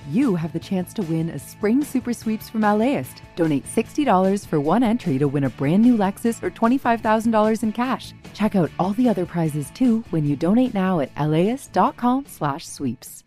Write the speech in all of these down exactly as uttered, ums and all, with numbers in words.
you have the chance to win a spring super sweeps from LAist. Donate sixty dollars for one entry to win a brand new Lexus or twenty-five thousand dollars in cash. Check out all the other prizes too when you donate now at laist.com slash sweeps.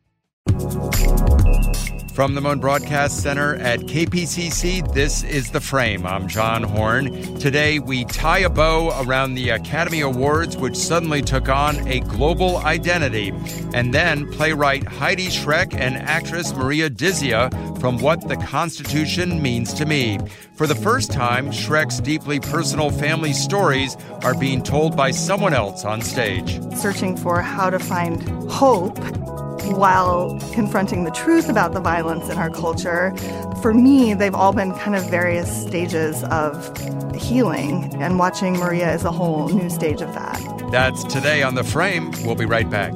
From the Moen Broadcast Center at K P C C, this is The Frame. I'm John Horn. Today, we tie a bow around the Academy Awards, which suddenly took on a global identity. And then playwright Heidi Schreck and actress Maria Dizzia from What the Constitution Means to Me. For the first time, Schreck's deeply personal family stories are being told by someone else on stage. Searching for how to find hope while confronting the truth about the violence in our culture. For me, they've all been kind of various stages of healing, and watching Maria is a whole new stage of that. That's today on The Frame. We'll be right back.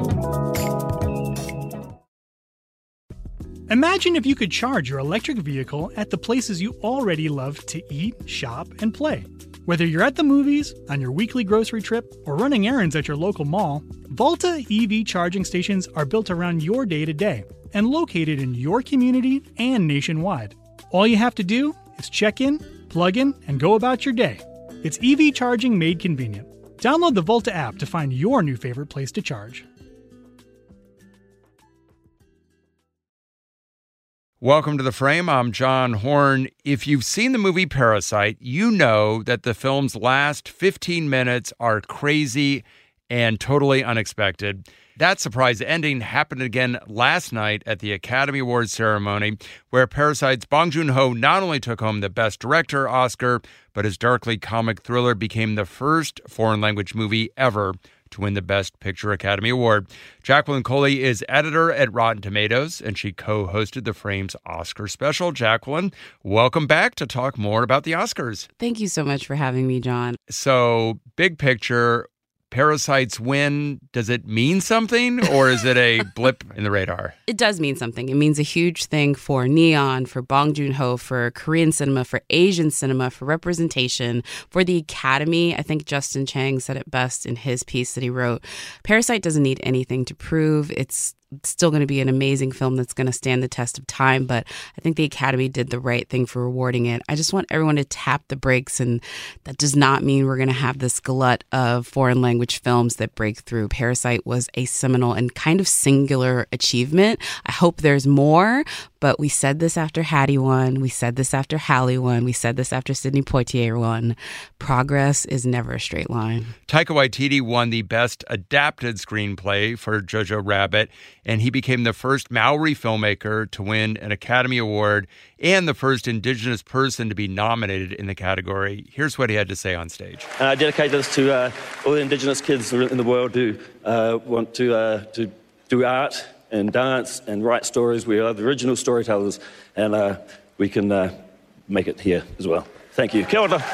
Imagine if you could charge your electric vehicle at the places you already love to eat, shop, and play. Whether you're at the movies, on your weekly grocery trip, or running errands at your local mall, Volta E V charging stations are built around your day-to-day and located in your community and nationwide. All you have to do is check in, plug in, and go about your day. It's E V charging made convenient. Download the Volta app to find your new favorite place to charge. Welcome to The Frame. I'm John Horn. If you've seen the movie Parasite, you know that the film's last fifteen minutes are crazy and totally unexpected. That surprise ending happened again last night at the Academy Awards ceremony, where Parasite's Bong Joon-ho not only took home the Best Director Oscar, but his darkly comic thriller became the first foreign language movie ever to win the Best Picture Academy Award. Jacqueline Coley is editor at Rotten Tomatoes, and she co-hosted The Frame's Oscar special. Jacqueline, welcome back to talk more about the Oscars. Thank you so much for having me, John. So, big picture, Parasite's win, does it mean something, or is it a blip in the radar? It does mean something. It means a huge thing for Neon, for Bong Joon-ho, for Korean cinema, for Asian cinema, for representation, for the Academy. I think Justin Chang said it best in his piece that he wrote. Parasite doesn't need anything to prove. It's still going to be an amazing film that's going to stand the test of time, but I think the Academy did the right thing for rewarding it. I just want everyone to tap the brakes, and that does not mean we're going to have this glut of foreign language films that break through. Parasite was a seminal and kind of singular achievement. I hope there's more, but we said this after Hattie won. We said this after Halle won. We said this after Sidney Poitier won. Progress is never a straight line. Taika Waititi won the Best Adapted Screenplay for Jojo Rabbit, and he became the first Maori filmmaker to win an Academy Award and the first Indigenous person to be nominated in the category. Here's what he had to say on stage. And I dedicate this to uh, all the Indigenous kids in the world who uh, want to, uh, to do art and dance and write stories. We are the original storytellers, and uh, we can uh, make it here as well. Thank you. Kia ora.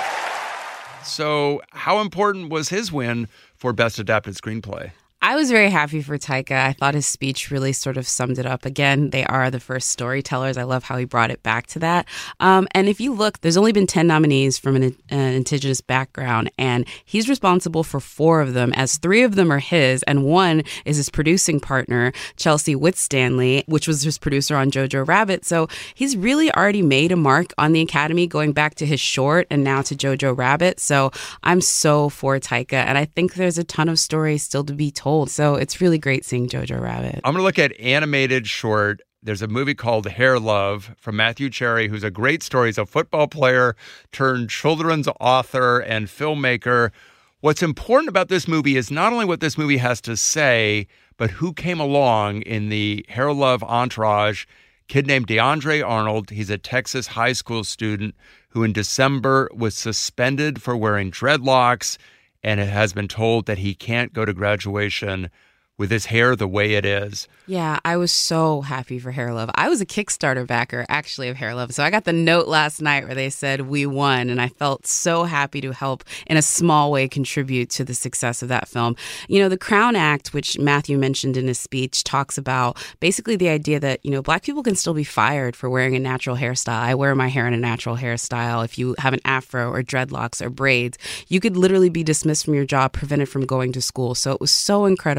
So how important was his win for Best Adapted Screenplay? I was very happy for Taika. I thought his speech really sort of summed it up. Again, they are the first storytellers. I love how he brought it back to that. Um, and if you look, there's only been ten nominees from an, an indigenous background, and he's responsible for four of them, as three of them are his, and one is his producing partner, Chelsea Whitstanley, which was his producer on Jojo Rabbit. So he's really already made a mark on the Academy, going back to his short and now to Jojo Rabbit. So I'm so for Taika, and I think there's a ton of stories still to be told. So it's really great seeing Jojo Rabbit. I'm going to look at animated short. There's a movie called Hair Love from Matthew Cherry, who's a great story. He's a football player turned children's author and filmmaker. What's important about this movie is not only what this movie has to say, but who came along in the Hair Love entourage. Kid named DeAndre Arnold. He's a Texas high school student who in December was suspended for wearing dreadlocks, and it has been told that he can't go to graduation with his hair the way it is. Yeah, I was so happy for Hair Love. I was a Kickstarter backer, actually, of Hair Love. So I got the note last night where they said we won, and I felt so happy to help in a small way contribute to the success of that film. You know, the Crown Act, which Matthew mentioned in his speech, talks about basically the idea that, you know, Black people can still be fired for wearing a natural hairstyle. I wear my hair in a natural hairstyle. If you have an afro or dreadlocks or braids, you could literally be dismissed from your job, prevented from going to school. So it was so incredible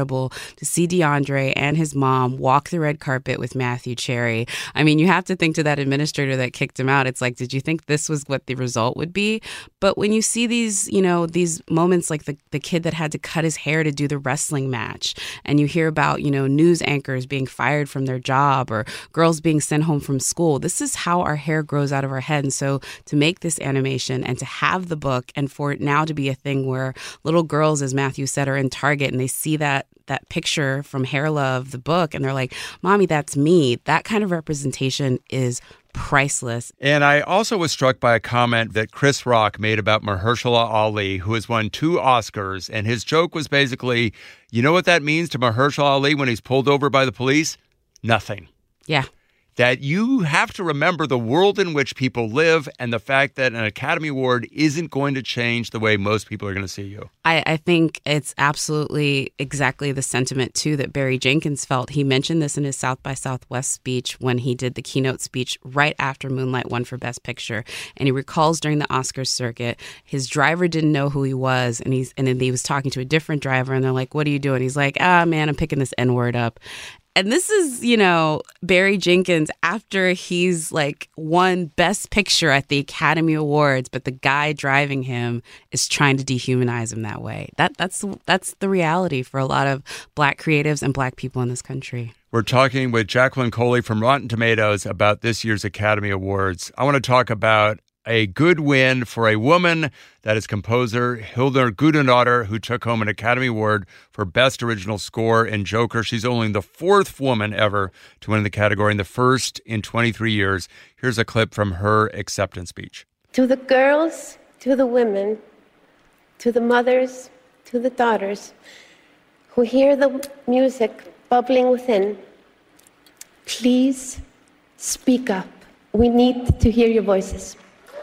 to see DeAndre and his mom walk the red carpet with Matthew Cherry. I mean, you have to think to that administrator that kicked him out. It's like, did you think this was what the result would be? But when you see these, you know, these moments like the, the kid that had to cut his hair to do the wrestling match, and you hear about, you know, news anchors being fired from their job or girls being sent home from school, this is how our hair grows out of our head. And so to make this animation and to have the book and for it now to be a thing where little girls, as Matthew said, are in Target and they see that that picture from Hair Love, the book, and they're like, Mommy, that's me. That kind of representation is priceless. And I also was struck by a comment that Chris Rock made about Mahershala Ali, who has won two Oscars. And his joke was basically, you know what that means to Mahershala Ali when he's pulled over by the police? Nothing. Yeah. That you have to remember the world in which people live and the fact that an Academy Award isn't going to change the way most people are going to see you. I, I think it's absolutely exactly the sentiment, too, that Barry Jenkins felt. He mentioned this in his South by Southwest speech when he did the keynote speech right after Moonlight won for Best Picture. And he recalls during the Oscars circuit, his driver didn't know who he was. And he's and then he was talking to a different driver and they're like, what are you doing? He's like, ah, man, I'm picking this N-word up. And this is, you know, Barry Jenkins after he's like won Best Picture at the Academy Awards, but the guy driving him is trying to dehumanize him that way. That that's that's the reality for a lot of Black creatives and Black people in this country. We're talking with Jacqueline Coley from Rotten Tomatoes about this year's Academy Awards. I want to talk about a good win for a woman, that is composer Hildur Guðnadóttir, who took home an Academy Award for Best Original Score in Joker. She's only the fourth woman ever to win the category and the first in twenty-three years. Here's a clip from her acceptance speech. To the girls, to the women, to the mothers, to the daughters who hear the music bubbling within, please speak up. We need to hear your voices.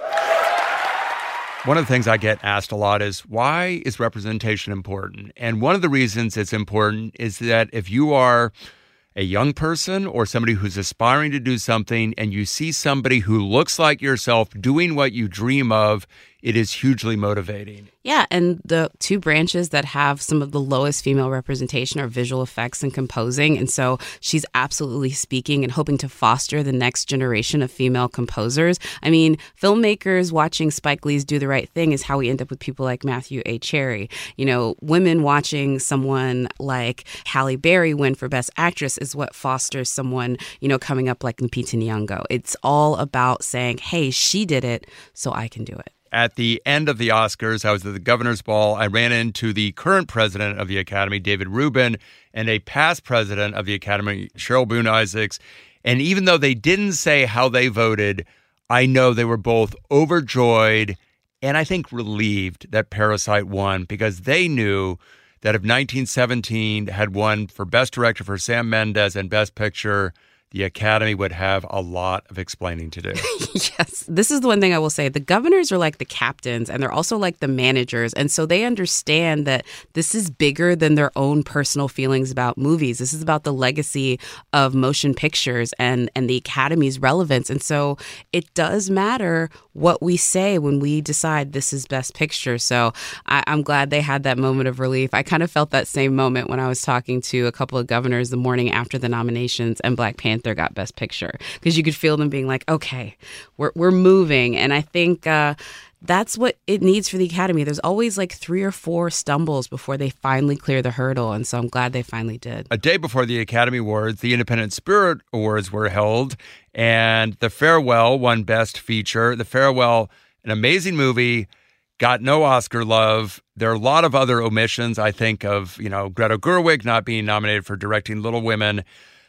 One of the things I get asked a lot is, why is representation important? And one of the reasons it's important is that if you are a young person or somebody who's aspiring to do something and you see somebody who looks like yourself doing what you dream of, it is hugely motivating. Yeah, and the two branches that have some of the lowest female representation are visual effects and composing. And so she's absolutely speaking and hoping to foster the next generation of female composers. I mean, filmmakers watching Spike Lee's Do the Right Thing is how we end up with people like Matthew A. Cherry. You know, women watching someone like Halle Berry win for Best Actress is what fosters someone, you know, coming up like Lupita Nyong'o. It's all about saying, hey, she did it, so I can do it. At the end of the Oscars, I was at the governor's ball. I ran into the current president of the Academy, David Rubin, and a past president of the Academy, Cheryl Boone Isaacs. And even though they didn't say how they voted, I know they were both overjoyed and I think relieved that Parasite won, because they knew that if nineteen seventeen had won for Best Director for Sam Mendes and Best Picture, the Academy would have a lot of explaining to do. Yes. This is the one thing I will say. The governors are like the captains, and they're also like the managers. And so they understand that this is bigger than their own personal feelings about movies. This is about the legacy of motion pictures and, and the Academy's relevance. And so it does matter what we say when we decide this is Best Picture. So I, I'm glad they had that moment of relief. I kind of felt that same moment when I was talking to a couple of governors the morning after the nominations and Black Panther got Best Picture, because you could feel them being like, okay, we're we're moving. And I think uh, that's what it needs for the Academy. There's always like three or four stumbles before they finally clear the hurdle. And so I'm glad they finally did. A day before the Academy Awards, the Independent Spirit Awards were held, and The Farewell won Best Feature. The Farewell, an amazing movie, got no Oscar love. There are a lot of other omissions. I think of, you know, Greta Gerwig not being nominated for directing Little Women.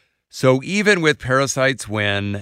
So even with Parasite's win,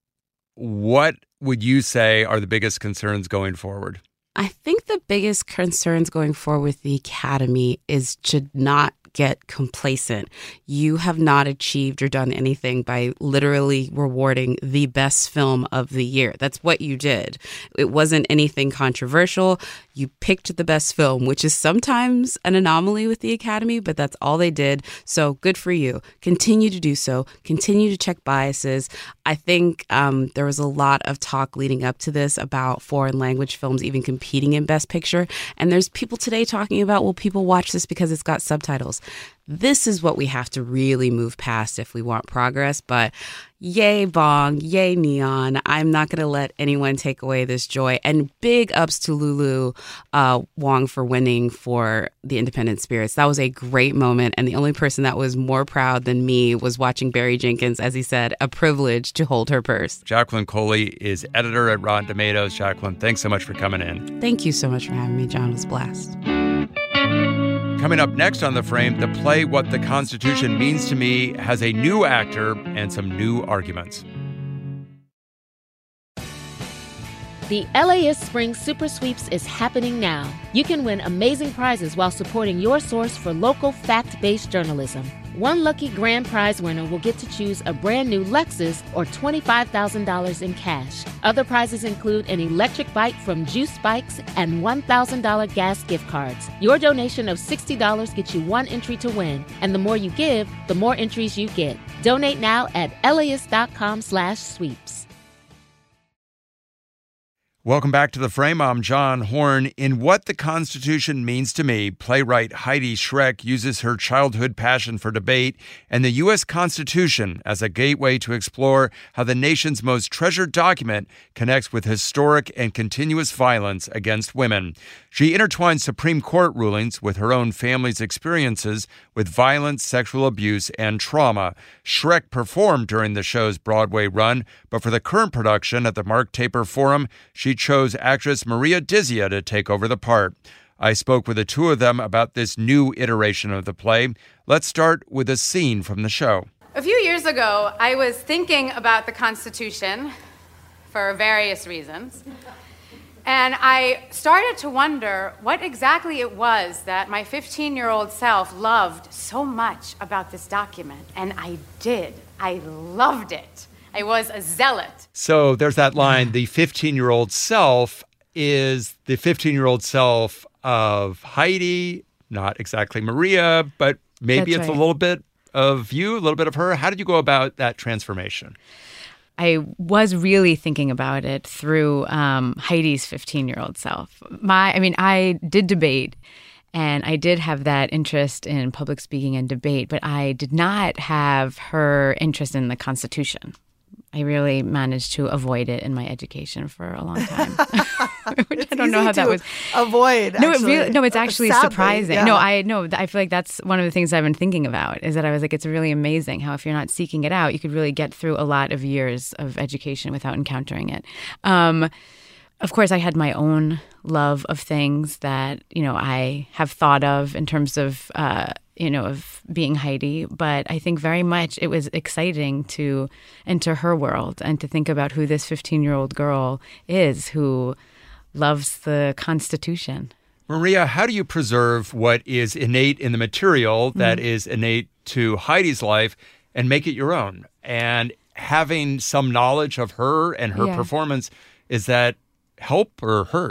what would you say are the biggest concerns going forward? I think the biggest concerns going forward with the Academy is to not get complacent. You have not achieved or done anything by literally rewarding the best film of the year. That's what you did. It wasn't anything controversial. You picked the best film, which is sometimes an anomaly with the Academy, but that's all they did. So good for you. Continue to do so. Continue to check biases. I think um, there was a lot of talk leading up to this about foreign language films even competing in Best Picture. And there's people today talking about, well, people watch this because it's got subtitles. This is what we have to really move past if we want progress. But yay, Bong, yay, Neon. I'm not going to let anyone take away this joy. And big ups to Lulu uh, Wang for winning for the Independent Spirits. That was a great moment. And the only person that was more proud than me was watching Barry Jenkins, as he said, a privilege to hold her purse. Jacqueline Coley is editor at Rotten Tomatoes. Jacqueline, thanks so much for coming in. Thank you so much for having me, John. It was a blast. Coming up next on The Frame, the play What the Constitution Means to Me has a new actor and some new arguments. The L A S Spring Super Sweeps is happening now. You can win amazing prizes while supporting your source for local fact-based journalism. One lucky grand prize winner will get to choose a brand new Lexus or twenty-five thousand dollars in cash. Other prizes include an electric bike from Juice Bikes and one thousand dollars gas gift cards. Your donation of sixty dollars gets you one entry to win, and the more you give, the more entries you get. Donate now at las.com slash sweeps. Welcome back to The Frame. I'm John Horn. In What the Constitution Means to Me, playwright Heidi Schreck uses her childhood passion for debate and the U S Constitution as a gateway to explore how the nation's most treasured document connects with historic and continuous violence against women. She intertwines Supreme Court rulings with her own family's experiences with violence, sexual abuse, and trauma. Schreck performed during the show's Broadway run, but for the current production at the Mark Taper Forum, she chose actress Maria Dizia to take over the part. I spoke with the two of them about this new iteration of the play. Let's start with a scene from the show. A few years ago, I was thinking about the Constitution for various reasons. And I started to wonder what exactly it was that my fifteen-year-old self loved so much about this document. And I did. I loved it. I was a zealot. So there's that line, the fifteen-year-old self is the fifteen-year-old self of Heidi, not exactly Maria, but maybe That's it's right. a little bit of you, a little bit of her. How did you go about that transformation? I was really thinking about it through um, Heidi's fifteen-year-old self. My, I mean, I did debate, and I did have that interest in public speaking and debate, but I did not have her interest in the Constitution. I really managed to avoid it in my education for a long time. Which It's I don't know easy how that to was. avoid. No, it actually. really, no, it's actually Sadly, surprising. yeah. No, I no, I feel like that's one of the things I've been thinking about is that I was like, it's really amazing how if you're not seeking it out, you could really get through a lot of years of education without encountering it. Um, Of course, I had my own love of things that, you know, I have thought of in terms of, uh, you know, of being Heidi. But I think very much it was exciting to enter her world and to think about who this fifteen-year-old girl is who loves the Constitution. Maria, how do you preserve what is innate in the material that Mm-hmm. is innate to Heidi's life and make it your own? And having some knowledge of her and her Yeah. performance, is that help or hurt?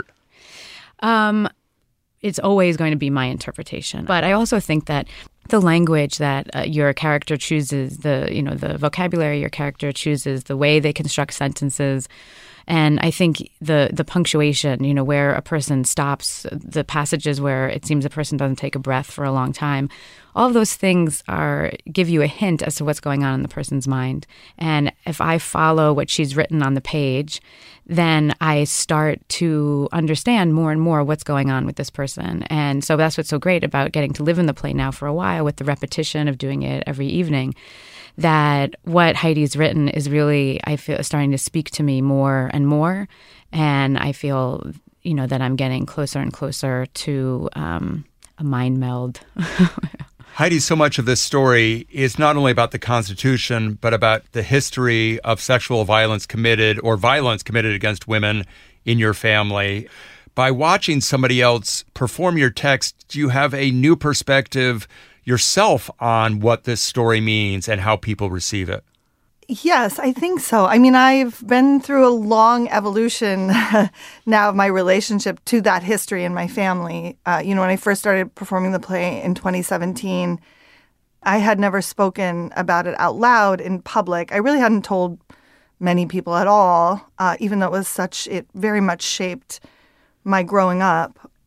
Um, it's always going to be my interpretation. But I also think that the language that uh, your character chooses, the you know the vocabulary your character chooses, the way they construct sentences, and I think the the punctuation, you know, where a person stops, the passages where it seems a person doesn't take a breath for a long time, all of those things are give you a hint as to what's going on in the person's mind. And if I follow what she's written on the page, then I start to understand more and more what's going on with this person. And so that's what's so great about getting to live in the play now for a while with the repetition of doing it every evening, that what Heidi's written is really, I feel, starting to speak to me more and more. And I feel, you know, that I'm getting closer and closer to um, a mind meld. Heidi, so much of this story is not only about the Constitution, but about the history of sexual violence committed or violence committed against women in your family. By watching somebody else perform your text, do you have a new perspective yourself on what this story means and how people receive it? Yes, I think so. I mean, I've been through a long evolution now of my relationship to that history in my family. Uh, you know, when I first started performing the play in twenty seventeen, I had never spoken about it out loud in public. I really hadn't told many people at all, uh, even though it was such, it very much shaped my growing up.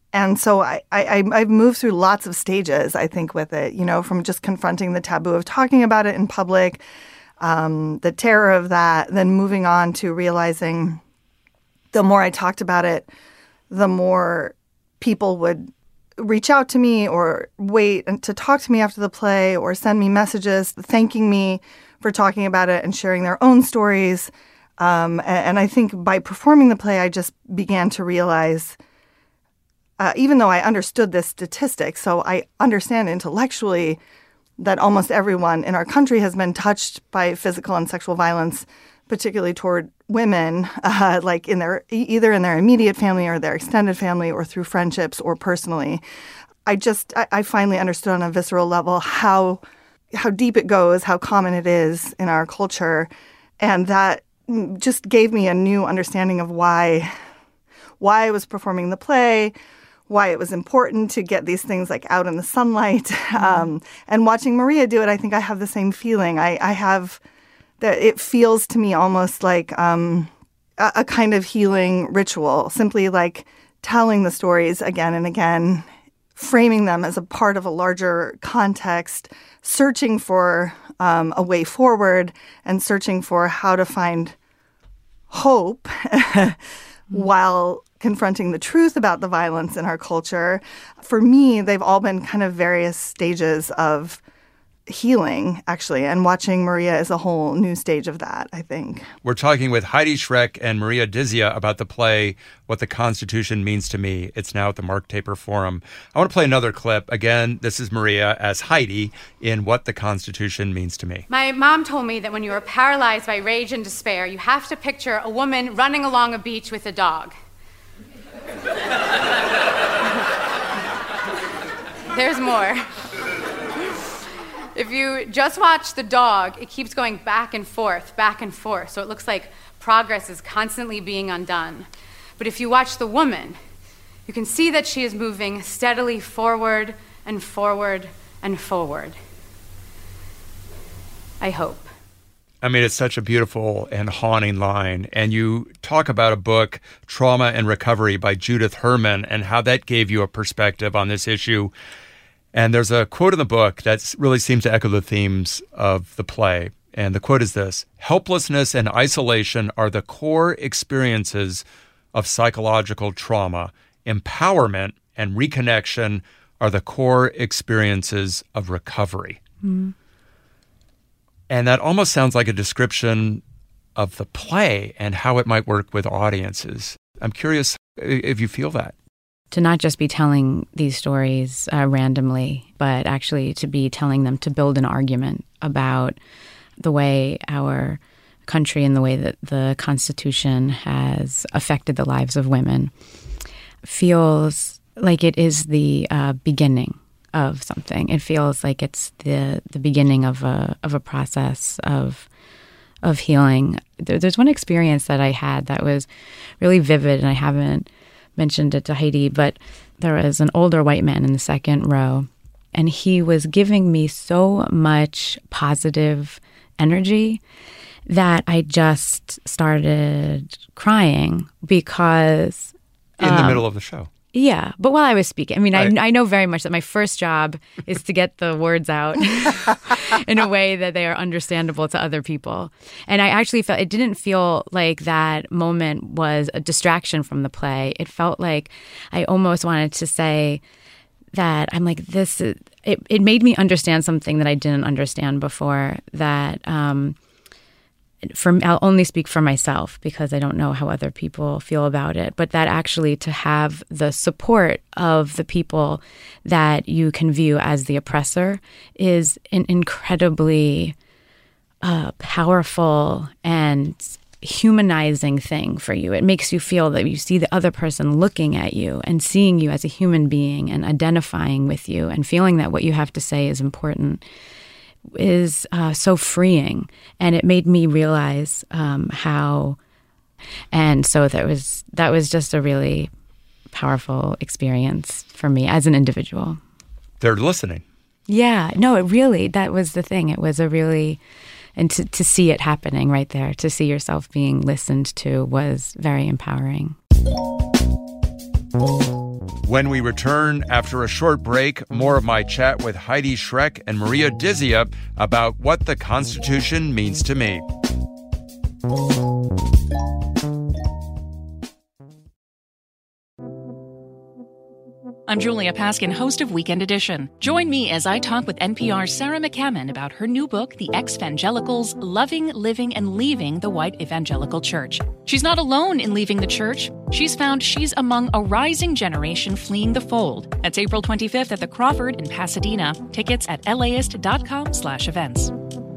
And so I, I, I've moved through lots of stages, I think, with it, you know, from just confronting the taboo of talking about it in public, um, the terror of that, then moving on to realizing the more I talked about it, the more people would reach out to me or wait to talk to me after the play or send me messages thanking me for talking about it and sharing their own stories. Um, and, and I think by performing the play, I just began to realize, uh, even though I understood this statistic, so I understand intellectually that almost everyone in our country has been touched by physical and sexual violence, particularly toward women, uh, like in their either in their immediate family or their extended family or through friendships or personally. I just I, I finally understood on a visceral level how how deep it goes, how common it is in our culture, and that just gave me a new understanding of why why I was performing the play, why it was important to get these things like out in the sunlight. Mm-hmm. Um, and watching Maria do it, I think I have the same feeling. I, I have that it feels to me almost like um, a, a kind of healing ritual, simply like telling the stories again and again, framing them as a part of a larger context, searching for um, a way forward and searching for how to find hope while confronting the truth about the violence in our culture. For me, they've all been kind of various stages of healing, actually, and watching Maria is a whole new stage of that, I think. We're talking with Heidi Schreck and Maria Dizzia about the play, What the Constitution Means to Me. It's now at the Mark Taper Forum. I want to play another clip. Again, this is Maria as Heidi in What the Constitution Means to Me. My mom told me that when you are paralyzed by rage and despair, you have to picture a woman running along a beach with a dog. There's more. If you just watch the dog, it keeps going back and forth, back and forth, so it looks like progress is constantly being undone. But if you watch the woman, you can see that she is moving steadily forward and forward and forward. I hope. I mean, it's such a beautiful and haunting line. And you talk about a book, Trauma and Recovery by Judith Herman, and how that gave you a perspective on this issue. And there's a quote in the book that really seems to echo the themes of the play. And the quote is this: "Helplessness and isolation are the core experiences of psychological trauma. Empowerment and reconnection are the core experiences of recovery." Mm-hmm. And that almost sounds like a description of the play and how it might work with audiences. I'm curious if you feel that. To not just be telling these stories uh, randomly, but actually to be telling them to build an argument about the way our country and the way that the Constitution has affected the lives of women feels like it is the uh, beginning of something. It feels like it's the the beginning of a of a process of of healing. There, there's one experience that I had that was really vivid, and I haven't mentioned it to Heidi, but there was an older white man in the second row, and he was giving me so much positive energy that I just started crying because... In the um, middle of the show. Yeah, but while I was speaking, I mean, right. I, I know very much that my first job is to get the words out in a way that they are understandable to other people. And I actually felt, it didn't feel like that moment was a distraction from the play. It felt like I almost wanted to say that I'm like, this is, it, it made me understand something that I didn't understand before, that, um, For, I'll only speak for myself because I don't know how other people feel about it, but that actually to have the support of the people that you can view as the oppressor is an incredibly uh, powerful and humanizing thing for you. It makes you feel that you see the other person looking at you and seeing you as a human being and identifying with you and feeling that what you have to say is important is uh, so freeing. And it made me realize um, how, and so that was that was just a really powerful experience for me as an individual. They're listening. Yeah, no, it really, that was the thing. It was a really, and to, to see it happening right there, to see yourself being listened to was very empowering. When we return after a short break, more of my chat with Heidi Schreck and Maria Dizzia about what the Constitution means to me. I'm Julia Paskin, host of Weekend Edition. Join me as I talk with N P R's Sarah McCammon about her new book, The Ex-Evangelicals, Loving, Living, and Leaving the White Evangelical Church. She's not alone in leaving the church. She's found she's among a rising generation fleeing the fold. That's April twenty-fifth at the Crawford in Pasadena. Tickets at laist.com slash events.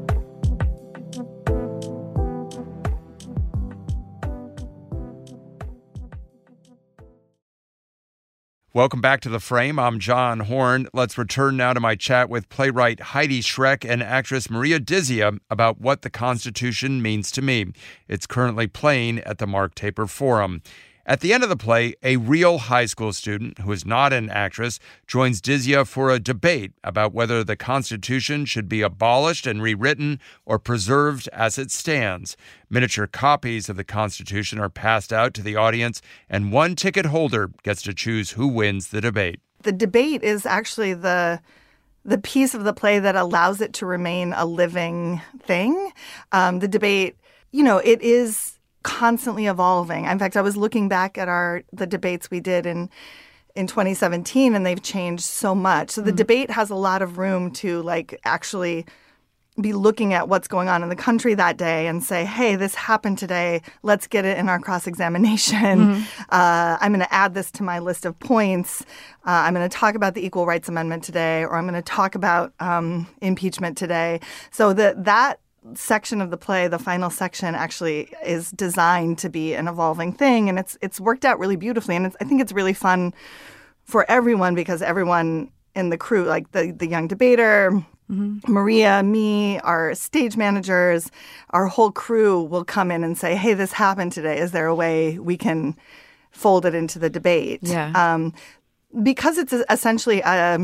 Welcome back to The Frame. I'm John Horn. Let's return now to my chat with playwright Heidi Schreck and actress Maria Dizzia about what the Constitution means to me. It's currently playing at the Mark Taper Forum. At the end of the play, a real high school student who is not an actress joins Dizzia for a debate about whether the Constitution should be abolished and rewritten or preserved as it stands. Miniature copies of the Constitution are passed out to the audience, and one ticket holder gets to choose who wins the debate. The debate is actually the the piece of the play that allows it to remain a living thing. Um, the debate, you know, it is constantly evolving. In fact, I was looking back at our the debates we did in in twenty seventeen, and they've changed so much. So the mm-hmm. debate has a lot of room to like actually be looking at what's going on in the country that day and say, hey, this happened today. Let's get it in our cross-examination. Mm-hmm. Uh, I'm going to add this to my list of points. Uh, I'm going to talk about the Equal Rights Amendment today, or I'm going to talk about um, impeachment today. So that that section of the play, the final section, actually is designed to be an evolving thing, and it's it's worked out really beautifully. And it's, I think it's really fun for everyone because everyone in the crew, like the the young debater, mm-hmm. Maria, me, our stage managers, our whole crew will come in and say, "Hey, this happened today. Is there a way we can fold it into the debate?" Yeah. Um, because it's essentially a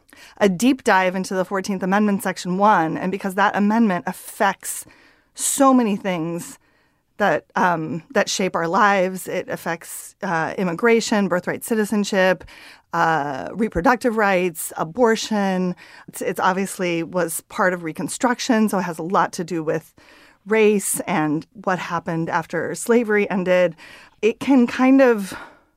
a deep dive into the fourteenth Amendment, Section one, and because that amendment affects so many things that um, that shape our lives. It affects uh, immigration, birthright citizenship, uh, reproductive rights, abortion. It's, it's obviously was part of Reconstruction, so it has a lot to do with race and what happened after slavery ended. It can kind of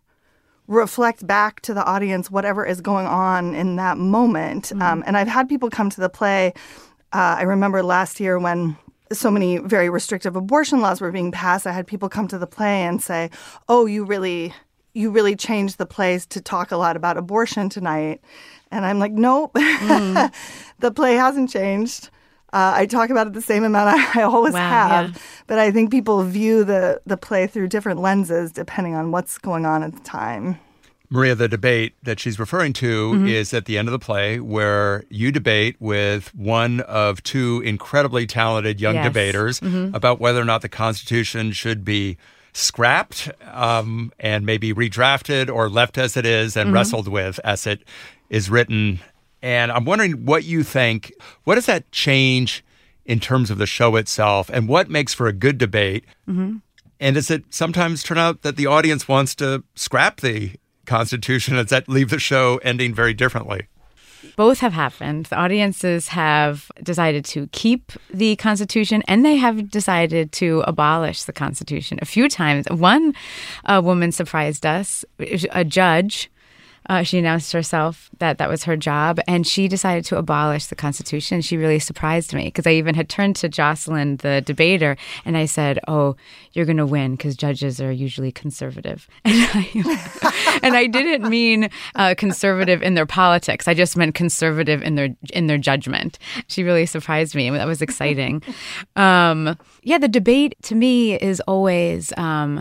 reflect back to the audience whatever is going on in that moment. Mm-hmm. Um, and I've had people come to the play. Uh, I remember last year when so many very restrictive abortion laws were being passed, I had people come to the play and say, oh, you really, you really changed the plays to talk a lot about abortion tonight. And I'm like, nope, mm. the play hasn't changed. Uh, I talk about it the same amount I, I always wow, have, yeah. but I think people view the, the play through different lenses depending on what's going on at the time. Maria, the debate that she's referring to mm-hmm. is at the end of the play where you debate with one of two incredibly talented young yes. debaters mm-hmm. about whether or not the Constitution should be scrapped um, and maybe redrafted or left as it is and mm-hmm. wrestled with as it is written. And I'm wondering what you think. What does that change in terms of the show itself, and what makes for a good debate? Mm-hmm. And does it sometimes turn out that the audience wants to scrap the Constitution? Does that leave the show ending very differently? Both have happened. The audiences have decided to keep the Constitution, and they have decided to abolish the Constitution a few times. One uh, woman surprised us, a judge. Uh, she announced herself that that was her job, and she decided to abolish the Constitution. She really surprised me because I even had turned to Jocelyn, the debater, and I said, oh, you're going to win because judges are usually conservative. And I, and I didn't mean uh, conservative in their politics. I just meant conservative in their in their judgment. She really surprised me, and that was exciting. um, yeah, the debate to me is always... Um,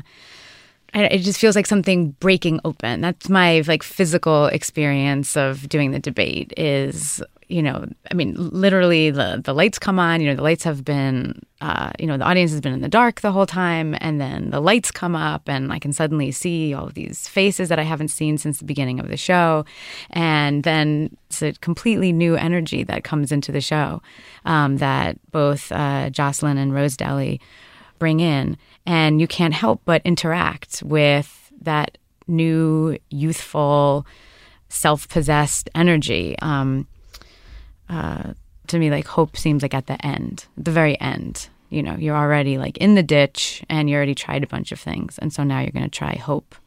it just feels like something breaking open. That's my like physical experience of doing the debate is, you know, I mean, literally the, the lights come on, you know, the lights have been, uh, you know, the audience has been in the dark the whole time. And then the lights come up and I can suddenly see all of these faces that I haven't seen since the beginning of the show. And then it's a completely new energy that comes into the show um, that both uh, Jocelyn and Rose Deli bring in. And you can't help but interact with that new, youthful, self-possessed energy. Um, uh, to me, like hope seems like at the end, the very end. You know, you're already like in the ditch and you already tried a bunch of things. And so now you're going to try hope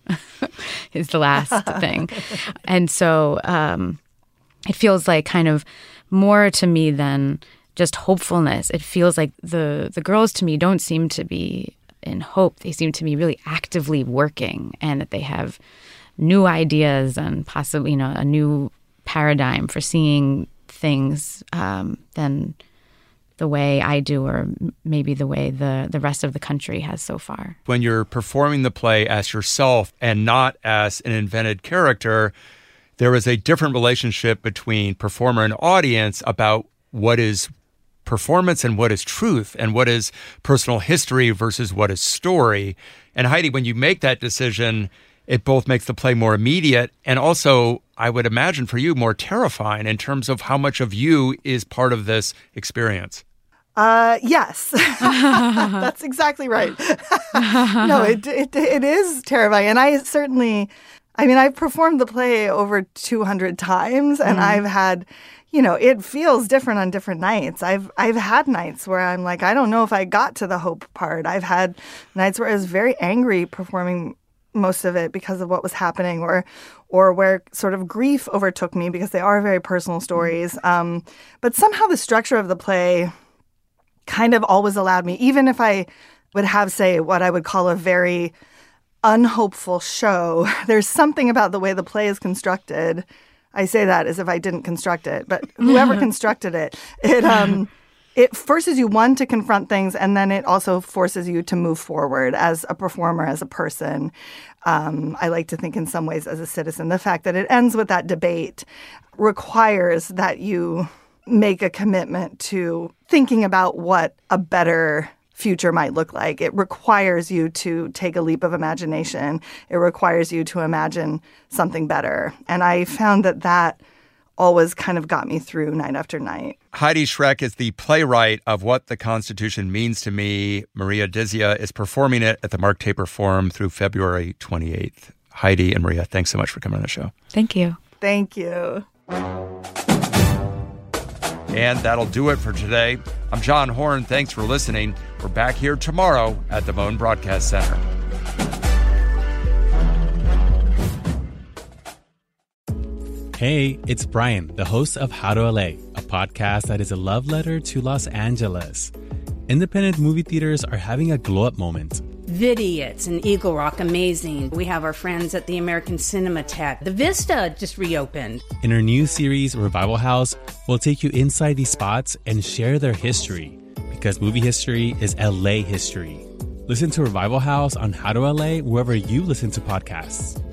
is the last thing. And so um, it feels like kind of more to me than just hopefulness. It feels like the the girls to me don't seem to be in hope. They seem to be really actively working, and that they have new ideas and possibly, you know, a new paradigm for seeing things um, than the way I do, or maybe the way the, the rest of the country has so far. When you're performing the play as yourself and not as an invented character, there is a different relationship between performer and audience about what is performance and what is truth, and what is personal history versus what is story. And Heidi, when you make that decision, it both makes the play more immediate and also, I would imagine for you, more terrifying in terms of how much of you is part of this experience. Uh, yes, that's exactly right. No, it, it it is terrifying. And I certainly, I mean, I've performed the play over two hundred times, and mm. I've had, you know, it feels different on different nights. I've I've had nights where I'm like, I don't know if I got to the hope part. I've had nights where I was very angry performing most of it because of what was happening, or or where sort of grief overtook me because they are very personal stories. Um, but somehow the structure of the play kind of always allowed me, even if I would have, say, what I would call a very unhopeful show, there's something about the way the play is constructed. I say that as if I didn't construct it, but whoever constructed it, it um, it forces you, one, to confront things, and then it also forces you to move forward as a performer, as a person. Um, I like to think in some ways as a citizen. The fact that it ends with that debate requires that you make a commitment to thinking about what a better future might look like. It requires you to take a leap of imagination. It requires you to imagine something better. And I found that that always kind of got me through night after night. Heidi Schreck is the playwright of What the Constitution Means to Me. Maria Dizzia is performing it at the Mark Taper Forum through February twenty-eighth. Heidi and Maria, thanks so much for coming on the show. Thank you. Thank you. And that'll do it for today. I'm John Horn. Thanks for listening. We're back here tomorrow at the Moan Broadcast Center. Hey, it's Brian, the host of How to L A, a podcast that is a love letter to Los Angeles. Independent movie theaters are having a glow-up moment. Vidiots and Eagle Rock, amazing. We have our friends at the American Cinematheque. The Vista just reopened. In our new series, Revival House, we'll take you inside these spots and share their history, because movie history is L A history. Listen to Revival House on How to L A wherever you listen to podcasts.